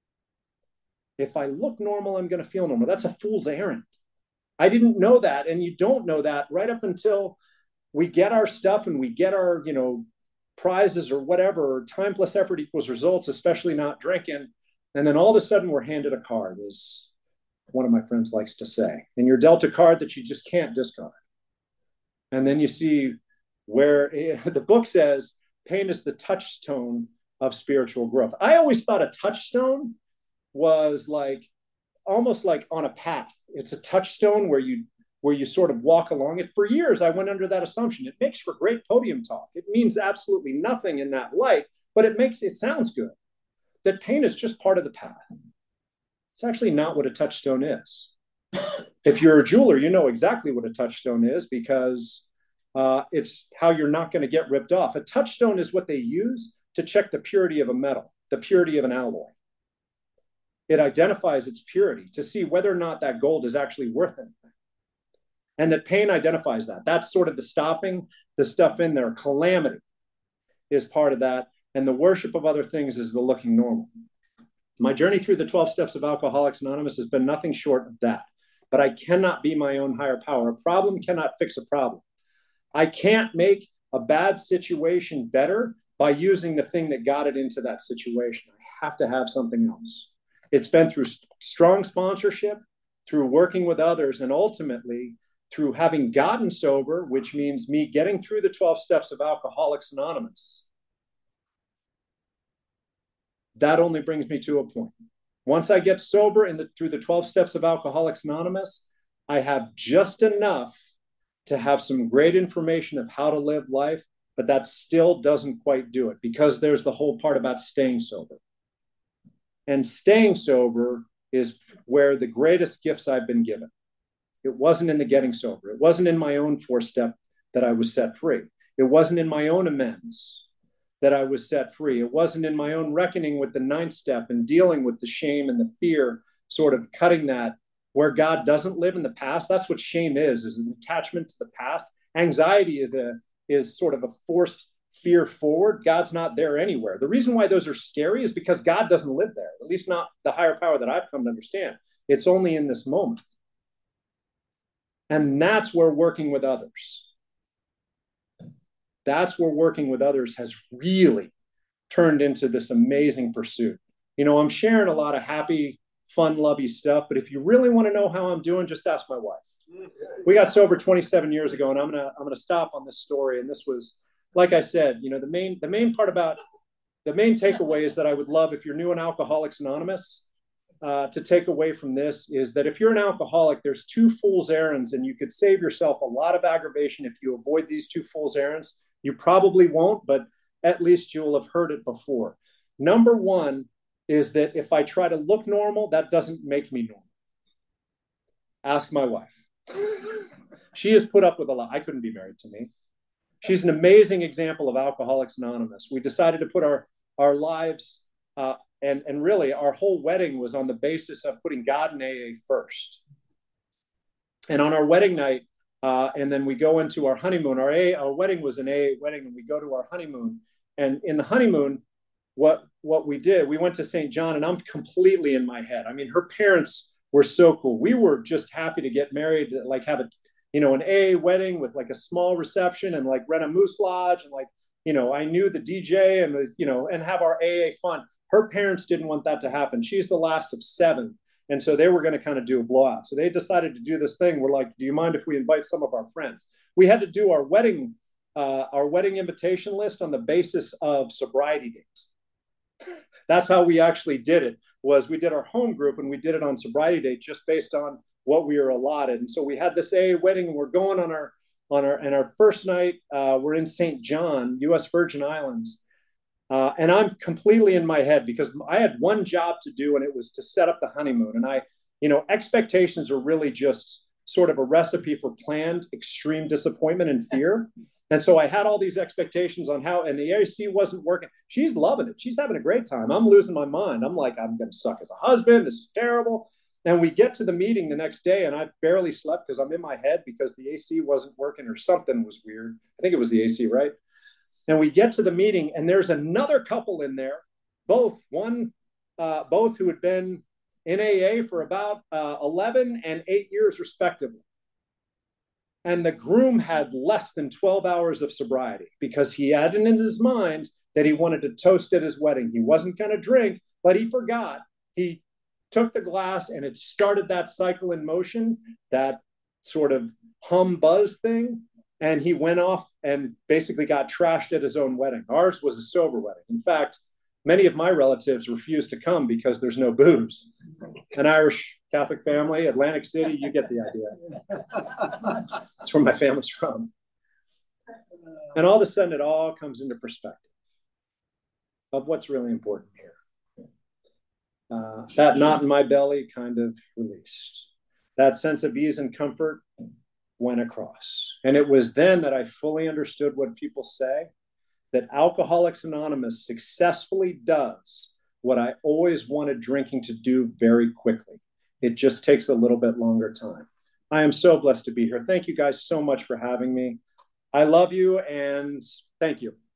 If I look normal, I'm going to feel normal. That's a fool's errand. I didn't know that. And you don't know that right up until we get our stuff and we get our, you know, prizes or whatever. Time plus effort equals results, especially not drinking. And then all of a sudden we're handed a card, as one of my friends likes to say. And you're dealt a card that you just can't discard. And then you see where the book says pain is the touchstone of spiritual growth. I always thought a touchstone was like almost like on a path. It's a touchstone where you where you sort of walk along it. For years, I went under that assumption. It makes for great podium talk. It means absolutely nothing in that light, but it makes it sounds good. That pain is just part of the path. It's actually not what a touchstone is. If you're a jeweler, you know exactly what a touchstone is because uh, it's how you're not going to get ripped off. A touchstone is what they use to check the purity of a metal, the purity of an alloy. It identifies its purity to see whether or not that gold is actually worth anything. And that pain identifies that. That's sort of the stopping the stuff in there. Calamity is part of that. And the worship of other things is the looking normal. My journey through the twelve steps of Alcoholics Anonymous has been nothing short of that. But I cannot be my own higher power. A problem cannot fix a problem. I can't make a bad situation better by using the thing that got it into that situation. I have to have something else. It's been through strong sponsorship, through working with others, and ultimately through having gotten sober, which means me getting through the twelve steps of Alcoholics Anonymous. That only brings me to a point. Once I get sober in the, through the twelve steps of Alcoholics Anonymous, I have just enough to have some great information of how to live life, but that still doesn't quite do it because there's the whole part about staying sober. And staying sober is where the greatest gifts I've been given. It wasn't in the getting sober. It wasn't in my own four-step that I was set free. It wasn't in my own amends that I was set free. It wasn't in my own reckoning with the ninth step and dealing with the shame and the fear, sort of cutting that where God doesn't live in the past. That's what shame is, is an attachment to the past. Anxiety is a is sort of a forced fear forward. God's not there anywhere. The reason why those are scary is because God doesn't live there, at least not the higher power that I've come to understand. It's only in this moment. And that's where working with others. That's where working with others has really turned into this amazing pursuit. You know, I'm sharing a lot of happy, fun, lovey stuff, but if you really want to know how I'm doing, just ask my wife. We got sober twenty-seven years ago, and I'm gonna I'm gonna stop on this story. And this was, like I said, you know, the main the main part about the main takeaway is that I would love, if you're new in Alcoholics Anonymous, uh, to take away from this is that if you're an alcoholic, there's two fool's errands, and you could save yourself a lot of aggravation if you avoid these two fool's errands. You probably won't, but at least you'll have heard it before. Number one is that if I try to look normal, that doesn't make me normal. Ask my wife. She has put up with a lot. I couldn't be married to me. She's an amazing example of Alcoholics Anonymous. We decided to put our, our lives, uh, and, and really our whole wedding was on the basis of putting God and A A first. And on our wedding night, uh, and then we go into our honeymoon. Our, A, our wedding was an A A wedding, and we go to our honeymoon. And in the honeymoon, what, what we did, we went to Saint John, and I'm completely in my head. I mean, her parents were so cool. We were just happy to get married, like have a, you know, an A A wedding with like a small reception and like rent a Moose Lodge. And like, you know, I knew the D J and, you know, and have our A A fun. Her parents didn't want that to happen. She's the last of seven. And so they were going to kind of do a blowout. So they decided to do this thing. We're like, do you mind if we invite some of our friends? We had to do our wedding, uh, our wedding invitation list on the basis of sobriety dates. That's how we actually did it, was we did our home group and we did it on sobriety date just based on what we were allotted. And so we had this A A wedding, and we're going on our, on our, and our first night, uh, we're in Saint John, U S Virgin Islands. Uh, and I'm completely in my head because I had one job to do, and it was to set up the honeymoon. And I, you know, expectations are really just sort of a recipe for planned extreme disappointment and fear. And so I had all these expectations on how, and the A C wasn't working. She's loving it. She's having a great time. I'm losing my mind. I'm like, I'm going to suck as a husband. This is terrible. And we get to the meeting the next day, and I barely slept because I'm in my head because the A C wasn't working or something was weird. I think it was the A C, right? And we get to the meeting, and there's another couple in there, both one, uh, both who had been in A A for about uh, eleven and eight years respectively. And the groom had less than twelve hours of sobriety because he had it in his mind that he wanted to toast at his wedding. He wasn't going to drink, but he forgot. He took the glass and it started that cycle in motion, that sort of hum buzz thing. And he went off and basically got trashed at his own wedding. Ours was a sober wedding. In fact, many of my relatives refused to come because there's no booze. An Irish Catholic family, Atlantic City, you get the idea. That's where my family's from. And all of a sudden, it all comes into perspective of what's really important here. Uh, that knot in my belly kind of released. That sense of ease and comfort went across. And it was then that I fully understood what people say, that Alcoholics Anonymous successfully does what I always wanted drinking to do very quickly. It just takes a little bit longer time. I am so blessed to be here. Thank you guys so much for having me. I love you and thank you.